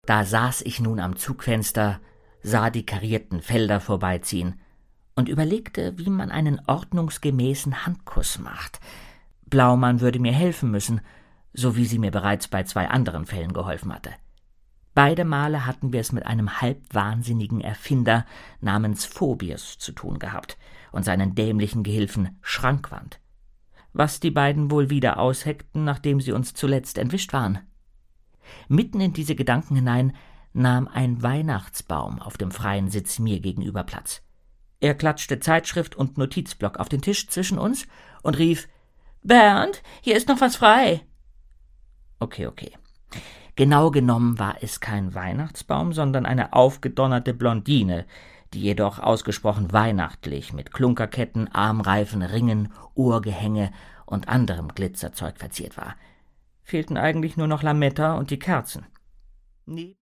Da saß ich nun am Zugfenster, sah die karierten Felder vorbeiziehen und überlegte, wie man einen ordnungsgemäßen Handkuss macht. Blaumann würde mir helfen müssen, so wie sie mir bereits bei 2 anderen Fällen geholfen hatte. Beide Male hatten wir es mit einem halbwahnsinnigen Erfinder namens Phobius zu tun gehabt und seinen dämlichen Gehilfen Schrankwand. Was die beiden wohl wieder ausheckten, nachdem sie uns zuletzt entwischt waren. Mitten in diese Gedanken hinein nahm ein Weihnachtsbaum auf dem freien Sitz mir gegenüber Platz. Er klatschte Zeitschrift und Notizblock auf den Tisch zwischen uns und rief: »Bernd, hier ist noch was frei.« Okay. Genau genommen war es kein Weihnachtsbaum, sondern eine aufgedonnerte Blondine, die jedoch ausgesprochen weihnachtlich mit Klunkerketten, Armreifen, Ringen, Uhrgehänge und anderem Glitzerzeug verziert war. Fehlten eigentlich nur noch Lametta und die Kerzen.